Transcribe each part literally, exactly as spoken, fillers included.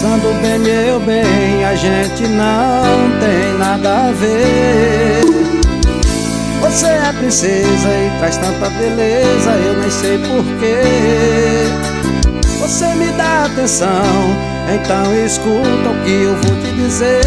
Pensando bem, meu bem, a gente não tem nada a ver. Você é princesa e traz tanta beleza, eu nem sei porquê. Você me dá atenção, então escuta o que eu vou te dizer.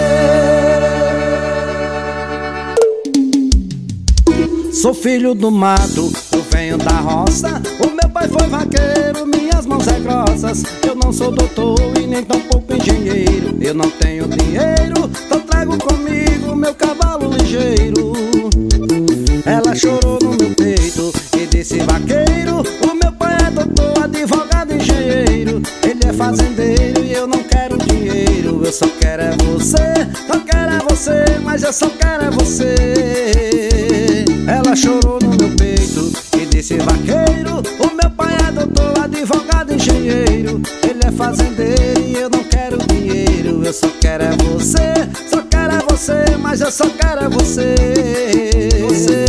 Sou filho do mato, eu venho da roça. O meu pai foi vaqueiro, minhas mãos é grossas. Eu não sou doutor e nem tão pouco engenheiro. Eu não tenho dinheiro, então trago comigo meu cavalo ligeiro. Ela chorou no meu peito e disse: vaqueiro, o meu pai é doutor, advogado, engenheiro. Ele é fazendeiro e eu não quero dinheiro. Eu só quero é você, só quero é você, mas eu só quero é você. Ela chorou no meu peito e disse: vaqueiro, o meu pai é doutor, advogado, engenheiro. Ele é fazendeiro e eu não quero dinheiro. Eu só quero é você, só quero é você, mas eu só quero é você. Você.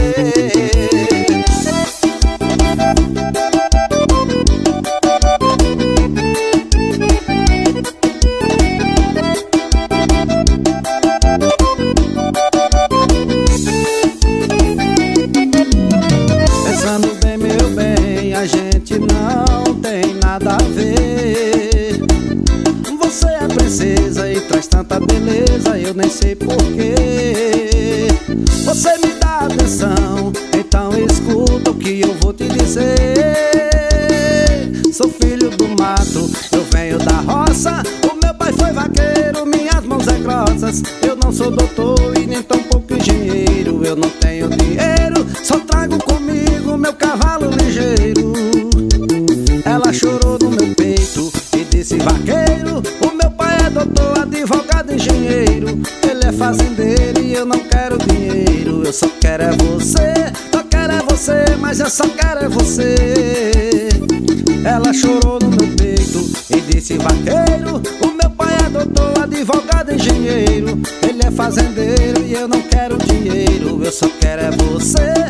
Pensando bem, meu bem, a gente não tem nada a ver. Você é princesa e traz tanta beleza, eu nem sei porquê. Você me dá atenção, então escuta o que eu vou te dizer. Sou filho do mato, eu venho da roça. O meu pai foi vaqueiro, minhas mãos é grossas. Eu não sou doutor e nem tão pouco engenheiro. Eu não tenho dinheiro, só trago comigo meu cavalo ligeiro. Ela chorou no meu peito e disse: vaqueiro, o meu pai é doutor, advogado, engenheiro. Ele é fazendeiro e eu não quero dinheiro. Eu só quero é você, só quero é você, mas eu só quero é você. Ela chorou no meu peito e disse: vaqueiro, o meu pai é doutor, advogado, engenheiro. Ele é fazendeiro e eu não quero dinheiro. Eu só quero é você,